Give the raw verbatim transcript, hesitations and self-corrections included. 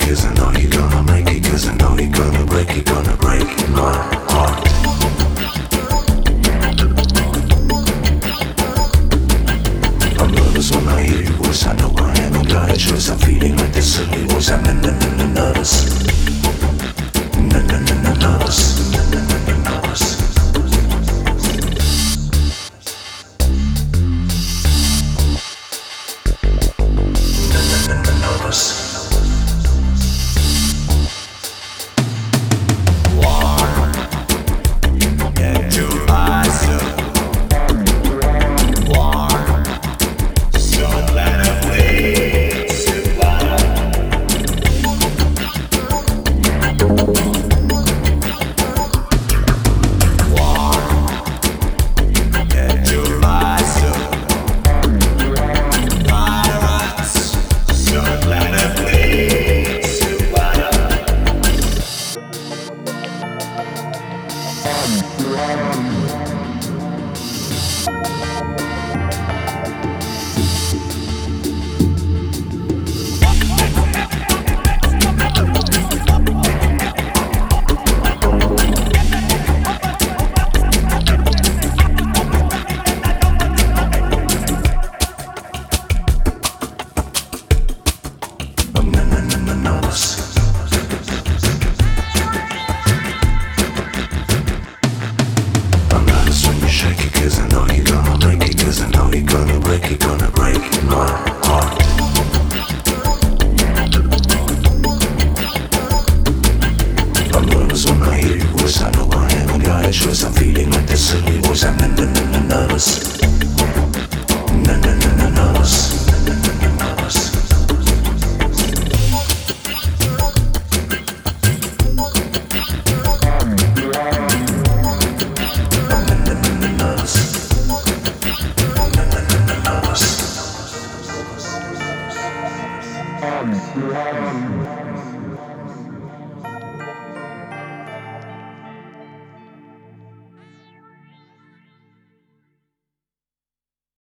cause I know you're gonna make it, cause I know you're gonna break it, gonna break my heart. I'm nervous when I hear your voice, I know I haven't got a choice, I'm feeling like this silly voice, I'm n- n- n- nervous. N- n- n- n- nervous. N- n- n- nervous. Um,